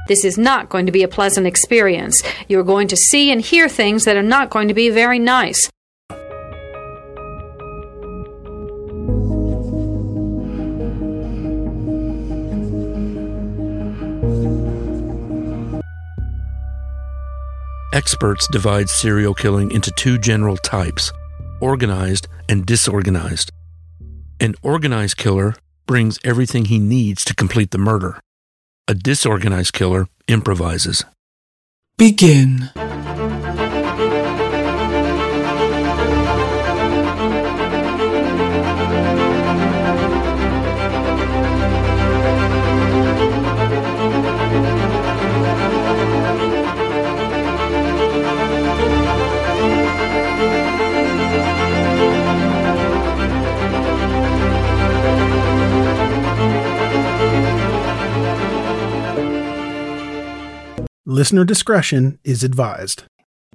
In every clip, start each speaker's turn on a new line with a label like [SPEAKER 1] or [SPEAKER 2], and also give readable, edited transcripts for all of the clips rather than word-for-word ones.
[SPEAKER 1] This is not going to be a pleasant experience. You're going to see and hear things that are not going to be very nice.
[SPEAKER 2] Experts divide serial killing into two general types, organized and disorganized. An organized killer brings everything he needs to complete the murder. A disorganized killer improvises.
[SPEAKER 3] Begin. Listener discretion is advised.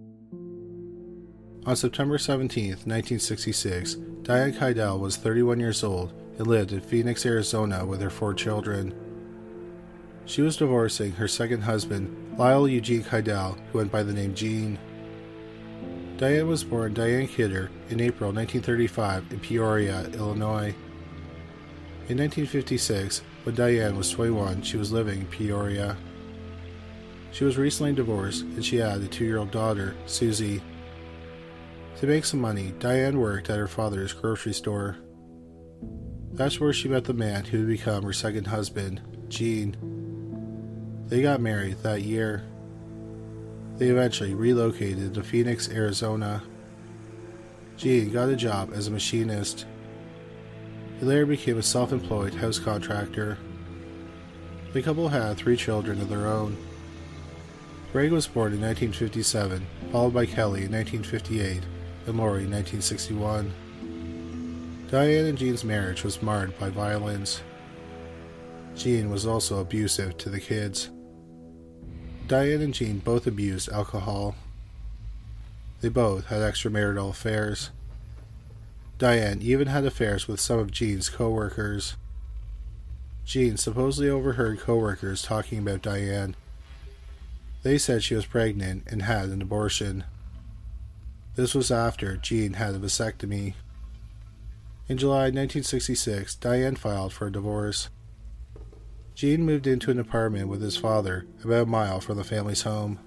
[SPEAKER 4] On September 17, 1966, Diane Keidel was 31 years old and lived in Phoenix, Arizona with her 4 children. She was divorcing her second husband, Lyle Eugene Keidel, who went by the name Gene. Diane was born Diane Kidder in April 1935 in Peoria, Illinois. In 1956, when Diane was 21, she was living in Peoria. She was recently divorced and she had a 2-year-old daughter, Susie. To make some money, Diane worked at her father's grocery store. That's where she met the man who would become her second husband, Gene. They got married that year. They eventually relocated to Phoenix, Arizona. Gene got a job as a machinist. He later became a self-employed house contractor. The couple had 3 children of their own. Greg was born in 1957, followed by Kelly in 1958, and Lori in 1961. Diane and Gene's marriage was marred by violence. Gene was also abusive to the kids. Diane and Gene both abused alcohol. They both had extramarital affairs. Diane even had affairs with some of Gene's co-workers. Gene supposedly overheard co-workers talking about Diane. They said she was pregnant and had an abortion. This was after Gene had a vasectomy. In July 1966, Diane filed for a divorce. Gene moved into an apartment with his father about a mile from the family's home.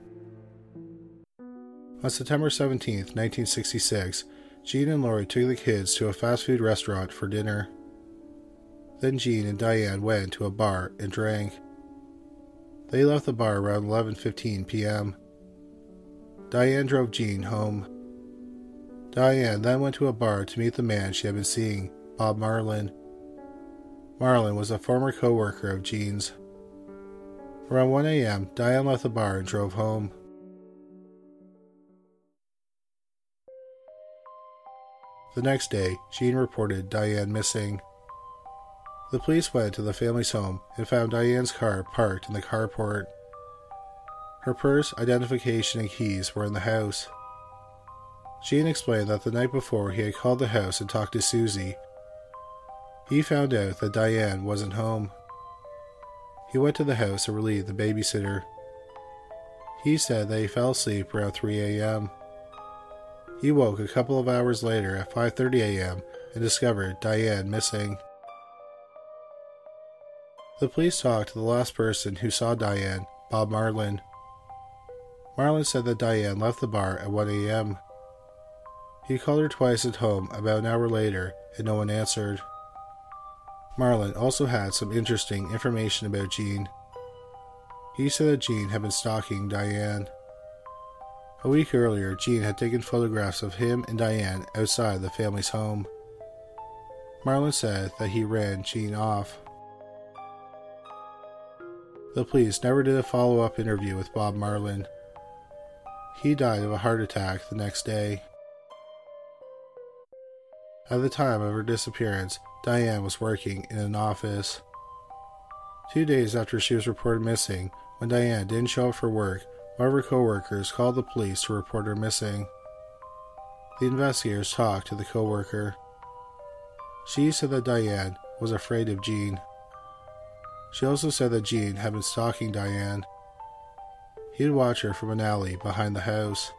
[SPEAKER 4] On September 17, 1966, Gene and Lori took the kids to a fast food restaurant for dinner. Then Gene and Diane went to a bar and drank. They left the bar around 11:15 p.m. Diane drove Gene home. Diane then went to a bar to meet the man she had been seeing, Bob Marlin. Marlin was a former co-worker of Gene's. Around 1 a.m., Diane left the bar and drove home. The next day, Gene reported Diane missing. The police went to the family's home and found Diane's car parked in the carport. Her purse, identification, and keys were in the house. Gene explained that the night before he had called the house and talked to Susie. He found out that Diane wasn't home. He went to the house and relieved the babysitter. He said that he fell asleep around 3 a.m. He woke a couple of hours later at 5:30 a.m. and discovered Diane missing. The police talked to the last person who saw Diane, Bob Marlin. Marlin said that Diane left the bar at 1 a.m. He called her twice at home about an hour later, and no one answered. Marlin also had some interesting information about Gene. He said that Gene had been stalking Diane. A week earlier, Gene had taken photographs of him and Diane outside the family's home. Marlin said that he ran Gene off. The police never did a follow-up interview with Bob Marlin. He died of a heart attack the next day. At the time of her disappearance, Diane was working in an office. 2 days after she was reported missing, when Diane didn't show up for work, one of her co-workers called the police to report her missing. The investigators talked to the co-worker. She said that Diane was afraid of Gene. She also said that Gene had been stalking Diane. He'd watch her from an alley behind the house.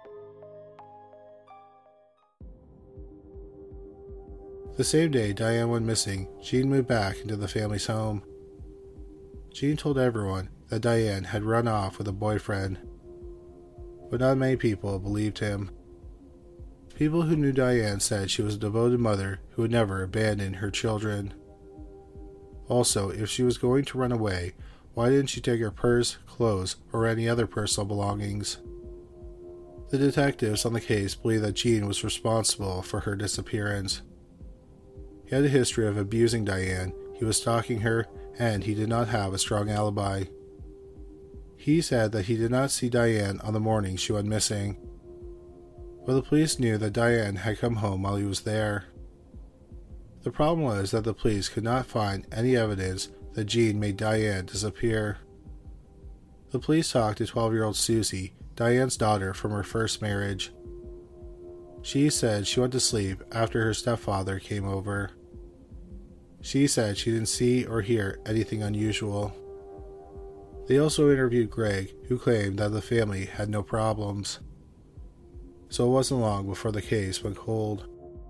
[SPEAKER 4] The same day Diane went missing, Jean moved back into the family's home. Jean told everyone that Diane had run off with a boyfriend, but not many people believed him. People who knew Diane said she was a devoted mother who would never abandon her children. Also, if she was going to run away, why didn't she take her purse, clothes, or any other personal belongings? The detectives on the case believed that Jean was responsible for her disappearance. He had a history of abusing Diane, he was stalking her, and he did not have a strong alibi. He said that he did not see Diane on the morning she went missing, but the police knew that Diane had come home while he was there. The problem was that the police could not find any evidence that Jean made Diane disappear. The police talked to 12-year-old Susie, Diane's daughter from her first marriage. She said she went to sleep after her stepfather came over. She said she didn't see or hear anything unusual. They also interviewed Greg, who claimed that the family had no problems. So it wasn't long before the case went cold.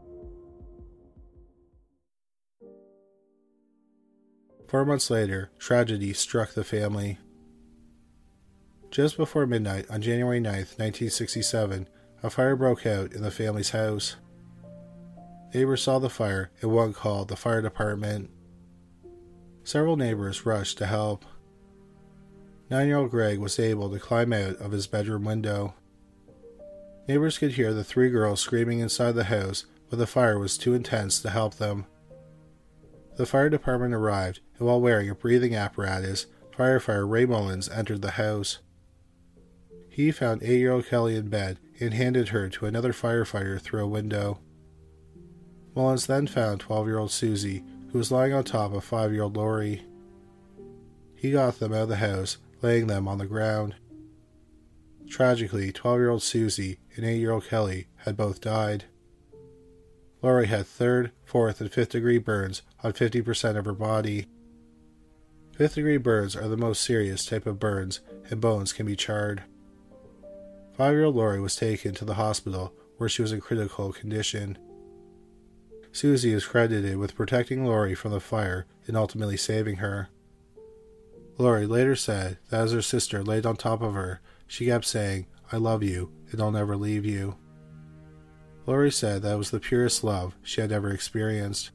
[SPEAKER 4] Four months later, tragedy struck the family. Just before midnight on January 9th, 1967, a fire broke out in the family's house. Neighbors saw the fire and one called the fire department. Several neighbors rushed to help. 9-year-old Greg was able to climb out of his bedroom window. Neighbors could hear the 3 girls screaming inside the house, but the fire was too intense to help them. The fire department arrived, and while wearing a breathing apparatus, firefighter Ray Mullins entered the house. He found 8-year-old Kelly in bed and handed her to another firefighter through a window. Mullins then found 12-year-old Susie, who was lying on top of 5-year-old Lori. He got them out of the house, laying them on the ground. Tragically, 12-year-old Susie and 8-year-old Kelly had both died. Lori had 3rd, 4th, and 5th degree burns on 50% of her body. 5th degree burns are the most serious type of burns, and bones can be charred. 5-year-old Lori was taken to the hospital, where she was in critical condition. Susie is credited with protecting Lori from the fire and ultimately saving her. Lori later said that as her sister laid on top of her, she kept saying, "I love you, and I'll never leave you." Lori said that was the purest love she had ever experienced.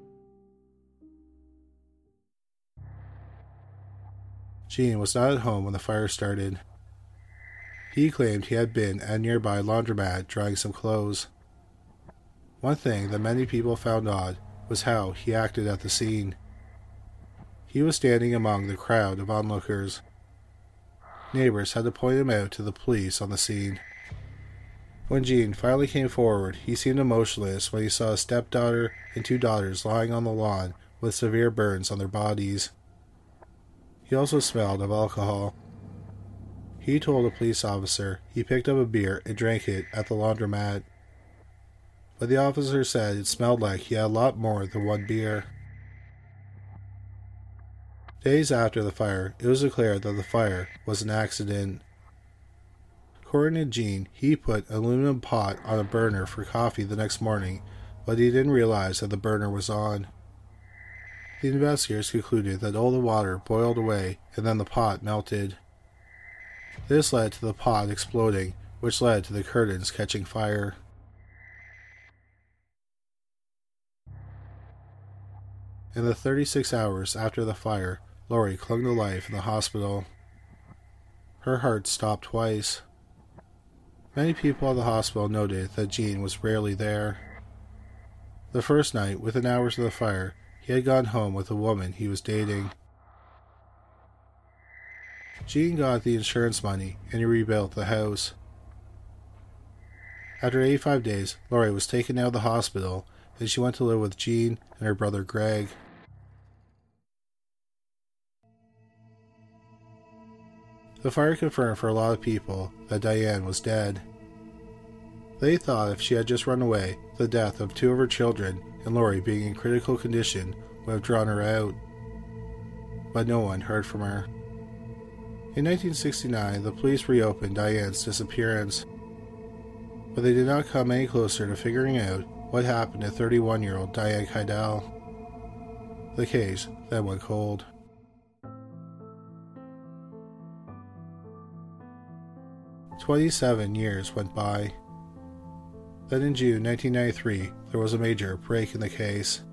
[SPEAKER 4] Gene was not at home when the fire started. He claimed he had been at a nearby laundromat drying some clothes. One thing that many people found odd was how he acted at the scene. He was standing among the crowd of onlookers. Neighbors had to point him out to the police on the scene. When Gene finally came forward, he seemed emotionless when he saw his stepdaughter and 2 daughters lying on the lawn with severe burns on their bodies. He also smelled of alcohol. He told a police officer he picked up a beer and drank it at the laundromat, but the officer said it smelled like he had a lot more than 1 beer. Days after the fire, it was declared that the fire was an accident. According to Gene, he put an aluminum pot on a burner for coffee the next morning, but he didn't realize that the burner was on. The investigators concluded that all the water boiled away and then the pot melted. This led to the pot exploding, which led to the curtains catching fire. In the 36 hours after the fire, Lori clung to life in the hospital. Her heart stopped twice. Many people at the hospital noted that Gene was rarely there. The first night, within hours of the fire, he had gone home with a woman he was dating. Gene got the insurance money and he rebuilt the house. After 85 days, Lori was taken out of the hospital and she went to live with Gene and her brother Greg. The fire confirmed for a lot of people that Diane was dead. They thought if she had just run away, the death of 2 of her children and Lori being in critical condition would have drawn her out. But no one heard from her. In 1969, the police reopened Diane's disappearance, but they did not come any closer to figuring out what happened to 31-year-old Diane Keidel. The case then went cold. "27 years went by. Then in June 1993, there was a major break in the case.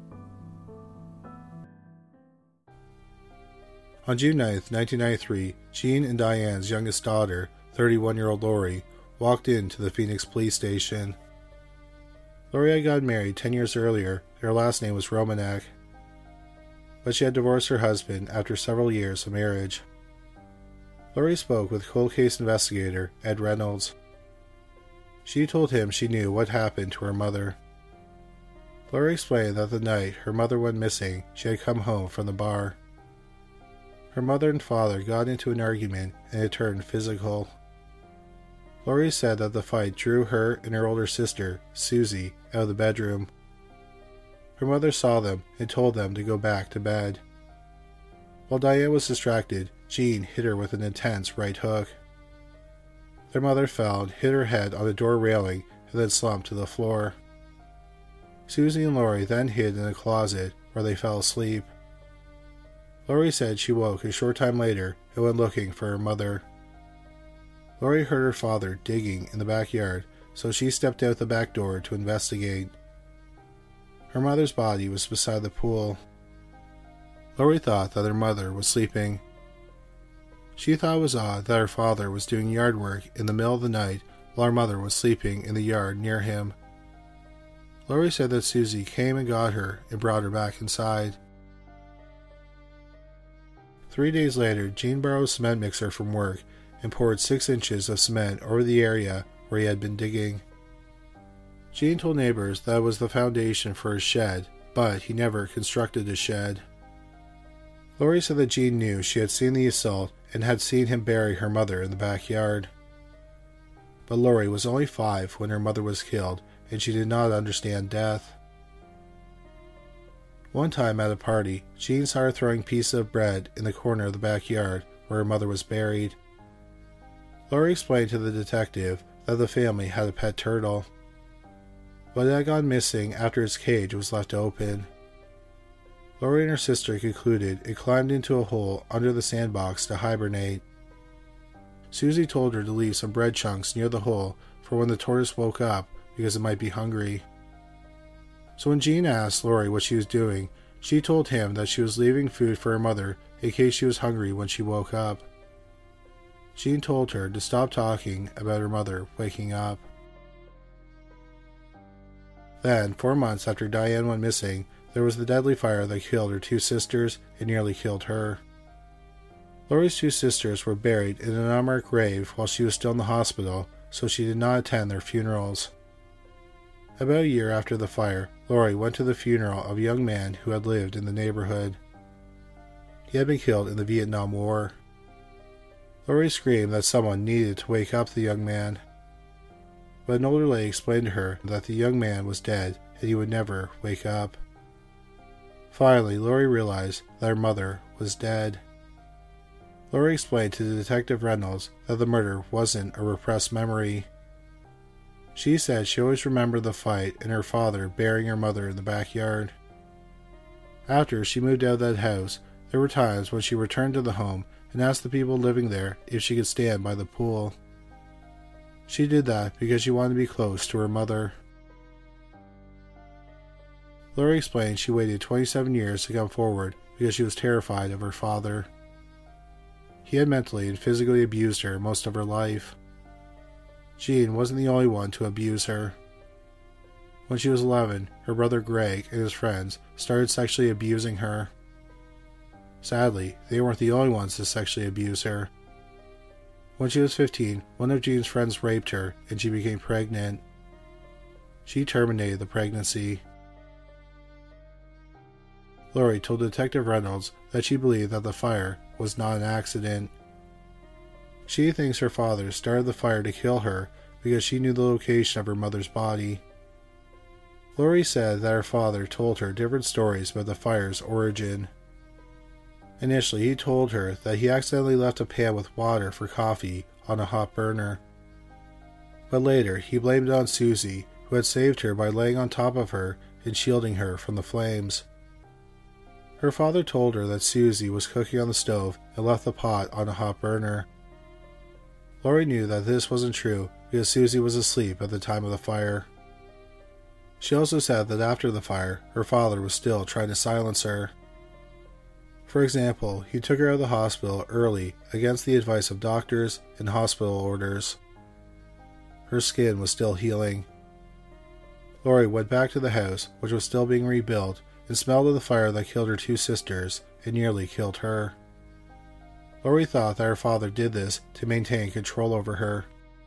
[SPEAKER 4] On June 9, 1993, Jean and Diane's youngest daughter, 31-year-old Lori, walked into the Phoenix police station. Lori had gotten married 10 years earlier, and her last name was Romanek, but she had divorced her husband after several years of marriage. Lori spoke with cold case investigator Ed Reynolds. She told him she knew what happened to her mother. Lori explained that the night her mother went missing, she had come home from the bar. Her mother and father got into an argument and it turned physical. Lori said that the fight drew her and her older sister, Susie, out of the bedroom. Her mother saw them and told them to go back to bed. While Diane was distracted, Jean hit her with an intense right hook. Their mother fell and hit her head on the door railing and then slumped to the floor. Susie and Lori then hid in a closet where they fell asleep. Lori said she woke a short time later and went looking for her mother. Lori heard her father digging in the backyard, so she stepped out the back door to investigate. Her mother's body was beside the pool. Lori thought that her mother was sleeping. She thought it was odd that her father was doing yard work in the middle of the night while her mother was sleeping in the yard near him. Lori said that Susie came and got her and brought her back inside. 3 days later, Jean borrowed a cement mixer from work and poured 6 inches of cement over the area where he had been digging. Jean told neighbors that it was the foundation for his shed, but he never constructed a shed. Lori said that Jean knew she had seen the assault and had seen him bury her mother in the backyard. But Lori was only 5 when her mother was killed, and she did not understand death. One time at a party, Jean saw her throwing pieces of bread in the corner of the backyard where her mother was buried. Lori explained to the detective that the family had a pet turtle, but it had gone missing after its cage was left open. Lori and her sister concluded it climbed into a hole under the sandbox to hibernate. Susie told her to leave some bread chunks near the hole for when the tortoise woke up because it might be hungry. So when Jean asked Lori what she was doing, she told him that she was leaving food for her mother in case she was hungry when she woke up. Jean told her to stop talking about her mother waking up. Then, 4 months after Diane went missing, there was the deadly fire that killed her 2 sisters and nearly killed her. Lori's 2 sisters were buried in an unmarked grave while she was still in the hospital, so she did not attend their funerals. About a year after the fire, Lori went to the funeral of a young man who had lived in the neighborhood. He had been killed in the Vietnam War. Lori screamed that someone needed to wake up the young man, but an older lady explained to her that the young man was dead and he would never wake up. Finally, Lori realized that her mother was dead. Lori explained to Detective Reynolds that the murder wasn't a repressed memory. She said she always remembered the fight and her father burying her mother in the backyard. After she moved out of that house, there were times when she returned to the home and asked the people living there if she could stand by the pool. She did that because she wanted to be close to her mother. Lori explained she waited 27 years to come forward because she was terrified of her father. He had mentally and physically abused her most of her life. Jean wasn't the only one to abuse her. When she was 11, her brother Greg and his friends started sexually abusing her. Sadly, they weren't the only ones to sexually abuse her. When she was 15, one of Jean's friends raped her and she became pregnant. She terminated the pregnancy. Lori told Detective Reynolds that she believed that the fire was not an accident. She thinks her father started the fire to kill her because she knew the location of her mother's body. Lori said that her father told her different stories about the fire's origin. Initially, he told her that he accidentally left a pan with water for coffee on a hot burner. But later, he blamed it on Susie, who had saved her by laying on top of her and shielding her from the flames. Her father told her that Susie was cooking on the stove and left the pot on a hot burner. Lori knew that this wasn't true because Susie was asleep at the time of the fire. She also said that after the fire, her father was still trying to silence her. For example, he took her out of the hospital early against the advice of doctors and hospital orders. Her skin was still healing. Lori went back to the house, which was still being rebuilt, and smelled of the fire that killed her two sisters and nearly killed her. Lori thought that her father did this to maintain control over her.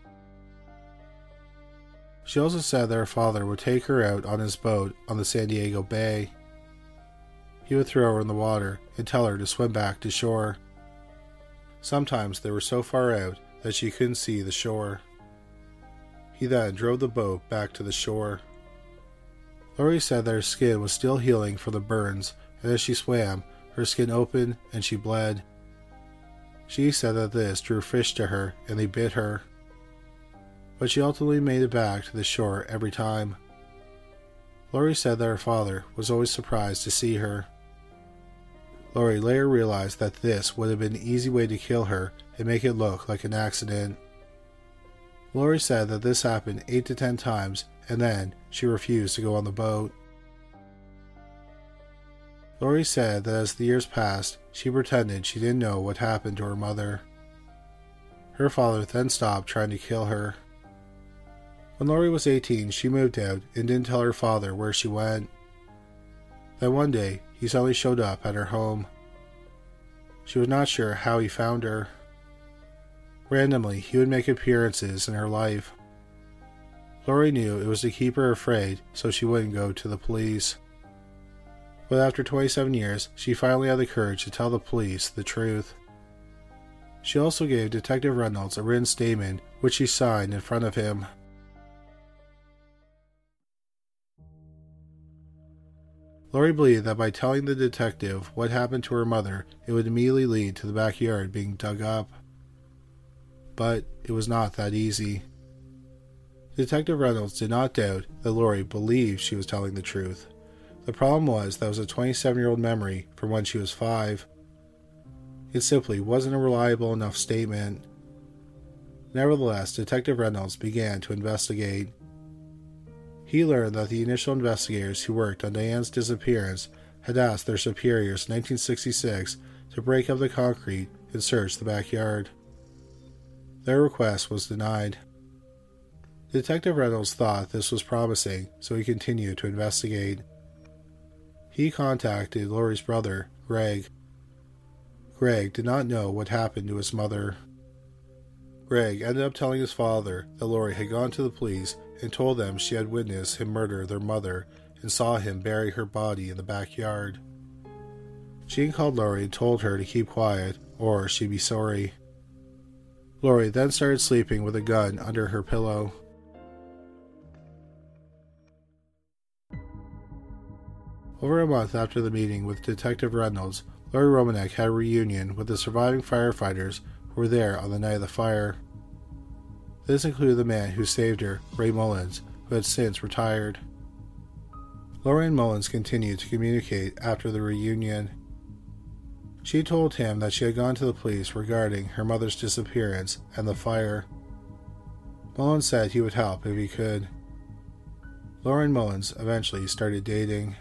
[SPEAKER 4] She also said that her father would take her out on his boat on the San Diego Bay. He would throw her in the water and tell her to swim back to shore. Sometimes they were so far out that she couldn't see the shore. He then drove the boat back to the shore. Lori said that her skin was still healing from the burns, and as she swam, her skin opened and she bled. She said that this drew fish to her and they bit her. But she ultimately made it back to the shore every time. Lori said that her father was always surprised to see her. Lori later realized that this would have been an easy way to kill her and make it look like an accident. Lori said that this happened 8 to 10 times and then she refused to go on the boat. Lori said that as the years passed, she pretended she didn't know what happened to her mother. Her father then stopped trying to kill her. When Lori was 18, she moved out and didn't tell her father where she went. Then one day, he suddenly showed up at her home. She was not sure how he found her. Randomly, he would make appearances in her life. Lori knew it was to keep her afraid so she wouldn't go to the police. But after 27 years, she finally had the courage to tell the police the truth. She also gave Detective Reynolds a written statement which she signed in front of him. Lori believed that by telling the detective what happened to her mother, it would immediately lead to the backyard being dug up. But it was not that easy. Detective Reynolds did not doubt that Lori believed she was telling the truth. The problem was that it was a 27-year-old memory from when she was 5. It simply wasn't a reliable enough statement. Nevertheless, Detective Reynolds began to investigate. He learned that the initial investigators who worked on Diane's disappearance had asked their superiors in 1966 to break up the concrete and search the backyard. Their request was denied. Detective Reynolds thought this was promising, so he continued to investigate. He contacted Lori's brother, Greg. Greg did not know what happened to his mother. Greg ended up telling his father that Lori had gone to the police and told them she had witnessed him murder their mother and saw him bury her body in the backyard. Jean called Lori and told her to keep quiet or she'd be sorry. Lori then started sleeping with a gun under her pillow. Over a month after the meeting with Detective Reynolds, Lori Romanek had a reunion with the surviving firefighters who were there on the night of the fire. This included the man who saved her, Ray Mullins, who had since retired. Lori and Mullins continued to communicate after the reunion. She told him that she had gone to the police regarding her mother's disappearance and the fire. Mullins said he would help if he could. Lori and Mullins eventually started dating.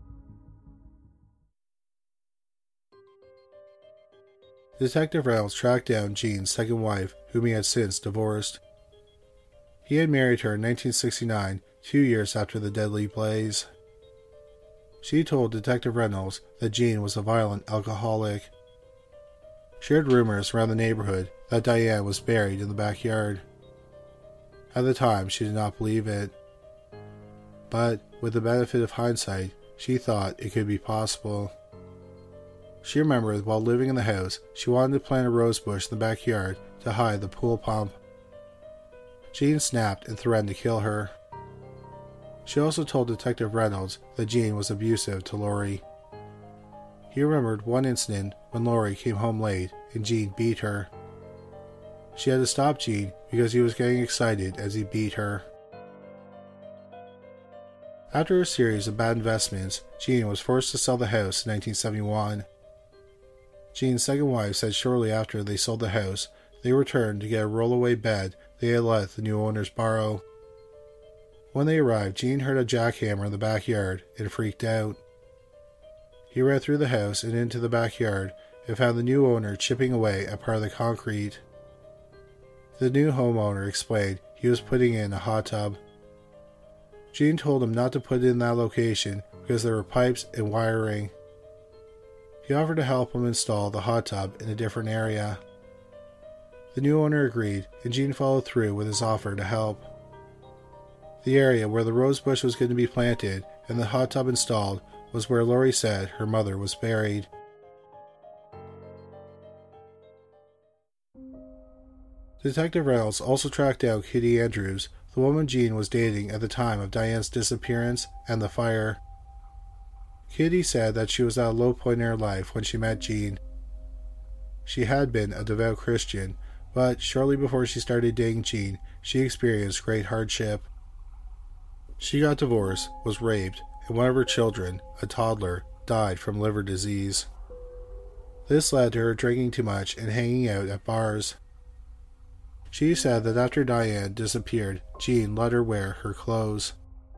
[SPEAKER 4] Detective Reynolds tracked down Jean's second wife, whom he had since divorced. He had married her in 1969, 2 years after the deadly blaze. She told Detective Reynolds that Jean was a violent alcoholic. She heard rumors around the neighborhood that Diane was buried in the backyard. At the time, she did not believe it. But, with the benefit of hindsight, she thought it could be possible. She remembered while living in the house, she wanted to plant a rose bush in the backyard to hide the pool pump. Jean snapped and threatened to kill her. She also told Detective Reynolds that Jean was abusive to Lori. He remembered one incident when Lori came home late and Gene beat her. She had to stop Gene because he was getting excited as he beat her. After a series of bad investments, Gene was forced to sell the house in 1971. Gene's second wife said shortly after they sold the house, they returned to get a rollaway bed they had let the new owners borrow. When they arrived, Gene heard a jackhammer in the backyard and freaked out. He ran through the house and into the backyard and found the new owner chipping away at part of the concrete. The new homeowner explained he was putting in a hot tub. Gene told him not to put it in that location because there were pipes and wiring. He offered to help him install the hot tub in a different area. The new owner agreed, and Gene followed through with his offer to help. The area where the rose bush was going to be planted and the hot tub installed was where Lori said her mother was buried. Detective Reynolds also tracked down Kitty Andrews, the woman Gene was dating at the time of Diane's disappearance and the fire. Kitty said that she was at a low point in her life when she met Gene. She had been a devout Christian, but shortly before she started dating Gene, she experienced great hardship. She got divorced, was raped, and one of her children, a toddler, died from liver disease. This led to her drinking too much and hanging out at bars. She said that after Diane disappeared, Gene let her wear her clothes.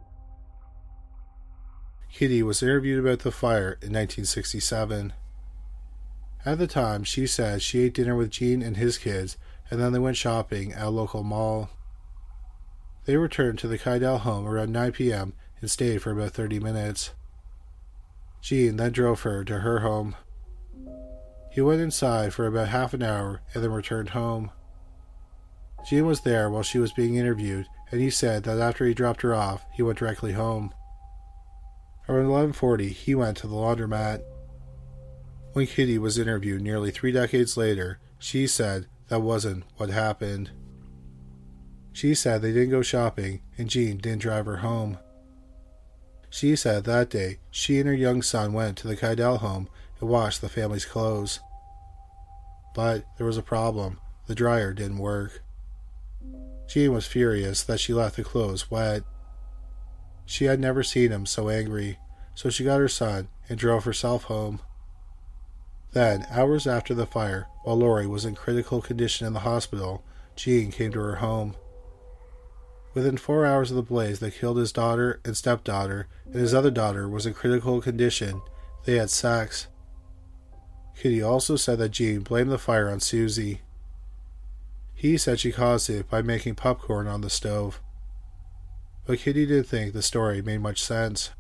[SPEAKER 4] Kitty was interviewed about the fire in 1967. At the time, she said she ate dinner with Gene and his kids, and then they went shopping at a local mall. They returned to the Kydell home around 9 p.m. and stayed for about 30 minutes. Gene then drove her to her home. He went inside for about half an hour and then returned home. Gene was there while she was being interviewed, and he said that after he dropped her off, he went directly home. Around 11:40, he went to the laundromat. When Kitty was interviewed nearly 3 decades later, she said that wasn't what happened. She said they didn't go shopping, and Gene didn't drive her home. She said that day, she and her young son went to the Kydell home and washed the family's clothes. But there was a problem. The dryer didn't work. Gene was furious that she left the clothes wet. She had never seen him so angry, so she got her son and drove herself home. Then, hours after the fire, while Lori was in critical condition in the hospital, Gene came to her home. Within 4 hours of the blaze that killed his daughter and stepdaughter, and his other daughter was in critical condition, they had sex. Kitty also said that Gene blamed the fire on Susie. He said she caused it by making popcorn on the stove. But Kitty didn't think the story made much sense.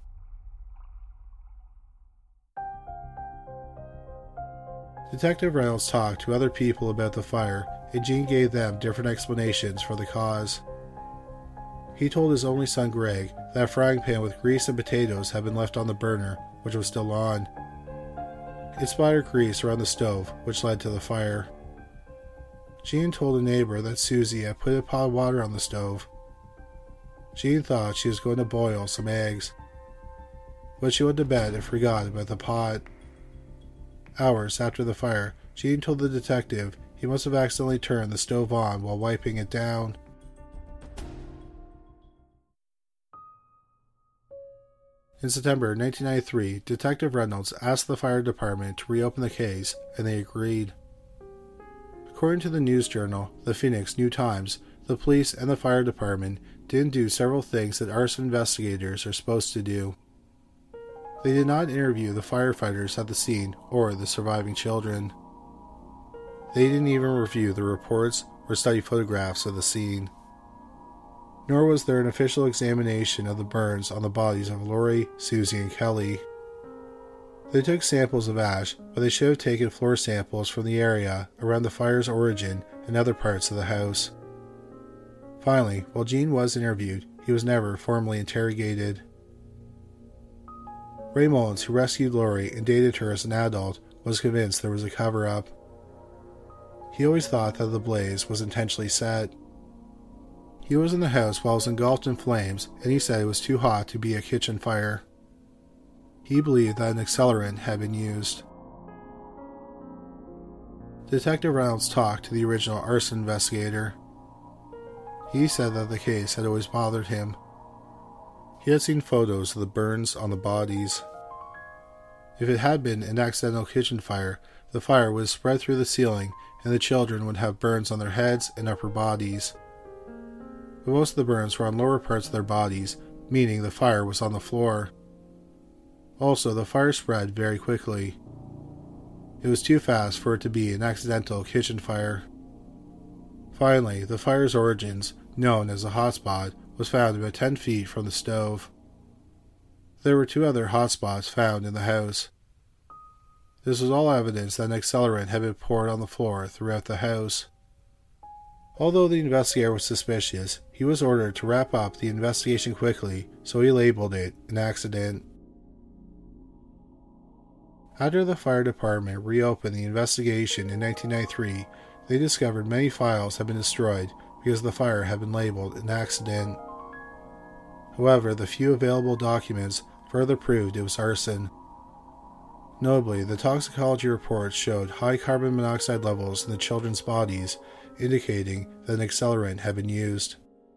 [SPEAKER 4] Detective Reynolds talked to other people about the fire, and Gene gave them different explanations for the cause. He told his only son Greg that a frying pan with grease and potatoes had been left on the burner, which was still on. It splattered grease around the stove, which led to the fire. Gene told a neighbor that Susie had put a pot of water on the stove. Gene thought she was going to boil some eggs, but she went to bed and forgot about the pot. Hours after the fire, Gene told the detective he must have accidentally turned the stove on while wiping it down. In September 1993, Detective Reynolds asked the fire department to reopen the case, and they agreed. According to the news journal, the Phoenix New-Times, the police and the fire department didn't do several things that arson investigators are supposed to do. They did not interview the firefighters at the scene or the surviving children. They didn't even review the reports or study photographs of the scene. Nor was there an official examination of the burns on the bodies of Lori, Susie, and Kelly. They took samples of ash, but they should have taken floor samples from the area around the fire's origin and other parts of the house. Finally, while Gene was interviewed, he was never formally interrogated. Ray Mullins, who rescued Lori and dated her as an adult, was convinced there was a cover-up. He always thought that the blaze was intentionally set. He was in the house while it was engulfed in flames, and he said it was too hot to be a kitchen fire. He believed that an accelerant had been used. Detective Reynolds talked to the original arson investigator. He said that the case had always bothered him. He had seen photos of the burns on the bodies. If it had been an accidental kitchen fire, the fire would spread through the ceiling and the children would have burns on their heads and upper bodies. But most of the burns were on lower parts of their bodies, meaning the fire was on the floor. Also, the fire spread very quickly. It was too fast for it to be an accidental kitchen fire. Finally, the fire's origins, known as a hotspot, was found about 10 feet from the stove. There were 2 other hotspots found in the house. This was all evidence that an accelerant had been poured on the floor throughout the house. Although the investigator was suspicious, he was ordered to wrap up the investigation quickly, so he labeled it an accident. After the fire department reopened the investigation in 1993, they discovered many files had been destroyed because the fire had been labeled an accident. However, the few available documents further proved it was arson. Notably, the toxicology reports showed high carbon monoxide levels in the children's bodies, indicating that an accelerant had been used.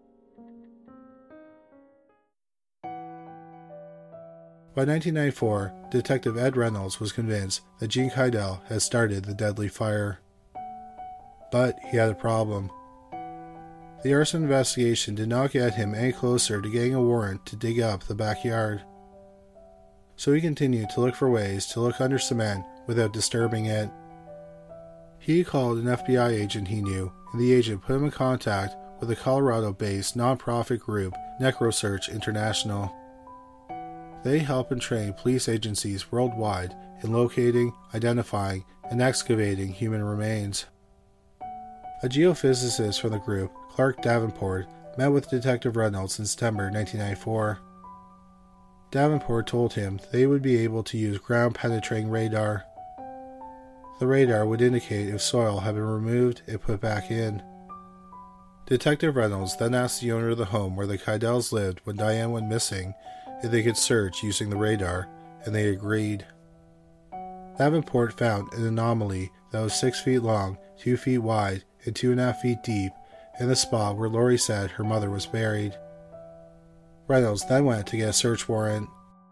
[SPEAKER 4] By 1994, Detective Ed Reynolds was convinced that Gene Kydell had started the deadly fire. But he had a problem. The arson investigation did not get him any closer to getting a warrant to dig up the backyard. So he continued to look for ways to look under cement without disturbing it. He called an FBI agent he knew, and the agent put him in contact with the Colorado-based nonprofit group NecroSearch International. They help and train police agencies worldwide in locating, identifying, and excavating human remains. A geophysicist from the group, Clark Davenport, met with Detective Reynolds in September 1994. Davenport told him they would be able to use ground-penetrating radar. The radar would indicate if soil had been removed and put back in. Detective Reynolds then asked the owner of the home where the Kydells lived when Diane went missing if they could search using the radar, and they agreed. Davenport found an anomaly that was 6 feet long, 2 feet wide, and 2.5 feet deep in the spot where Lori said her mother was buried. Reynolds then went to get a search warrant.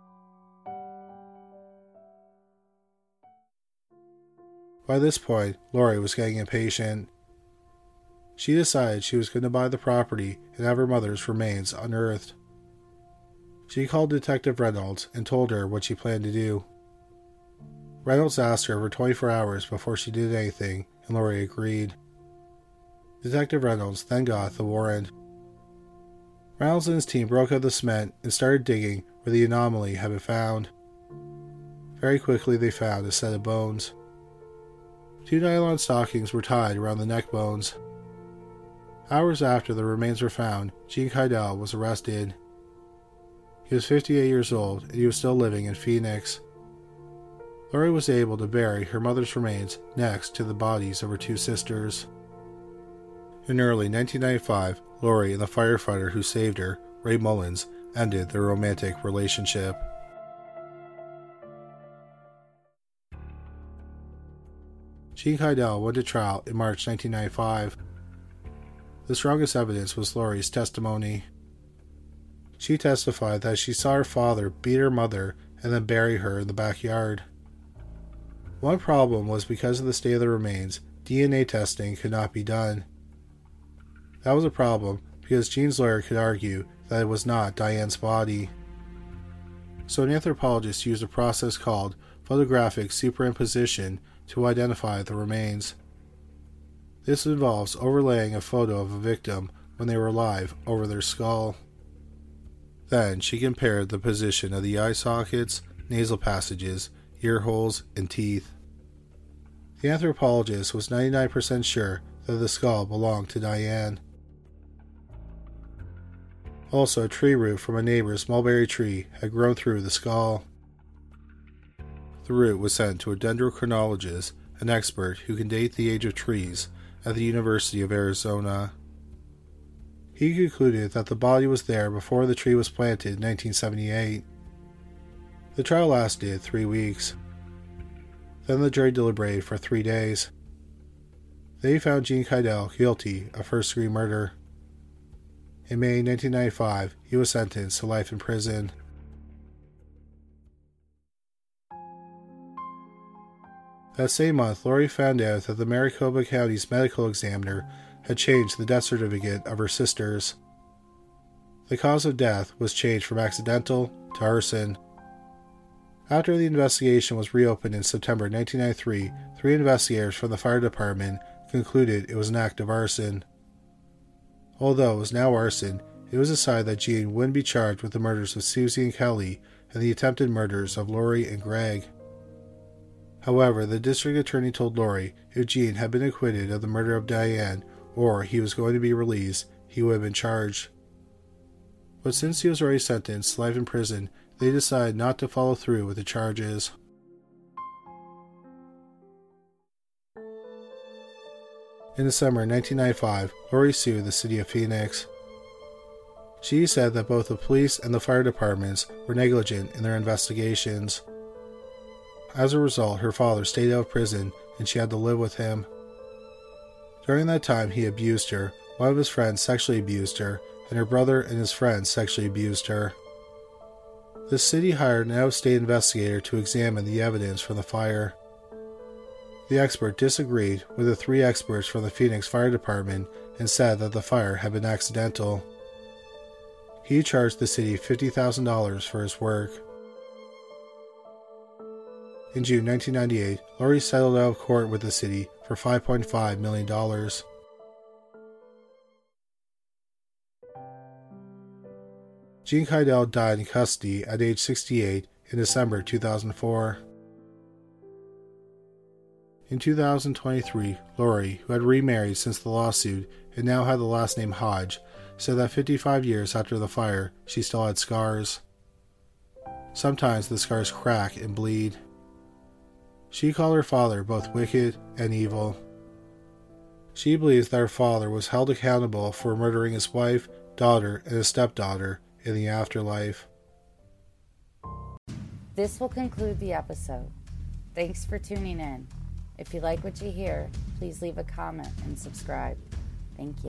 [SPEAKER 4] By this point, Lori was getting impatient. She decided she was going to buy the property and have her mother's remains unearthed. She called Detective Reynolds and told her what she planned to do. Reynolds asked her for 24 hours before she did anything, and Lori agreed. Detective Reynolds then got the warrant. Reynolds and his team broke out the cement and started digging where the anomaly had been found. Very quickly they found a set of bones. 2 nylon stockings were tied around the neck bones. Hours after the remains were found, Gene Kydell was arrested. He was 58 years old and he was still living in Phoenix. Lori was able to bury her mother's remains next to the bodies of her 2 sisters. In early 1995, Lori and the firefighter who saved her, Ray Mullins, ended their romantic relationship. Gene Kydell went to trial in March 1995. The strongest evidence was Lori's testimony. She testified that she saw her father beat her mother and then bury her in the backyard. One problem was because of the state of the remains, DNA testing could not be done. That was a problem because Gene's lawyer could argue that it was not Diane's body. So an anthropologist used a process called photographic superimposition to identify the remains. This involves overlaying a photo of a victim when they were alive over their skull. Then she compared the position of the eye sockets, nasal passages, ear holes, and teeth. The anthropologist was 99% sure that the skull belonged to Diane. Also, a tree root from a neighbor's mulberry tree had grown through the skull. The root was sent to a dendrochronologist, an expert who can date the age of trees, at the University of Arizona. He concluded that the body was there before the tree was planted in 1978. The trial lasted 3 weeks. Then the jury deliberated for 3 days. They found Gene Kydell guilty of first-degree murder. In May 1995, he was sentenced to life in prison. That same month, Lori found out that the Maricopa County's medical examiner had changed the death certificate of her sisters. The cause of death was changed from accidental to arson. After the investigation was reopened in September 1993, 3 investigators from the fire department concluded it was an act of arson. Although it was now arson, it was decided that Gene wouldn't be charged with the murders of Susie and Kelly and the attempted murders of Lori and Greg. However, the district attorney told Lori if Gene had been acquitted of the murder of Diane or he was going to be released, he would have been charged. But since he was already sentenced to life in prison, they decided not to follow through with the charges. In December 1995, Lori sued the city of Phoenix. She said that both the police and the fire departments were negligent in their investigations. As a result, her father stayed out of prison and she had to live with him. During that time, he abused her, one of his friends sexually abused her, and her brother and his friends sexually abused her. The city hired an out-of-state investigator to examine the evidence from the fire. The expert disagreed with the 3 experts from the Phoenix Fire Department and said that the fire had been accidental. He charged the city $50,000 for his work. In June 1998, Lori settled out of court with the city for $5.5 million. Gene Kydell died in custody at age 68 in December 2004. In 2023, Lori, who had remarried since the lawsuit and now had the last name Hodge, said that 55 years after the fire, she still had scars. Sometimes the scars crack and bleed. She called her father both wicked and evil. She believes that her father was held accountable for murdering his wife, daughter, and his stepdaughter in the afterlife.
[SPEAKER 5] This will conclude the episode. Thanks for tuning in. If you like what you hear, please leave a comment and subscribe. Thank you.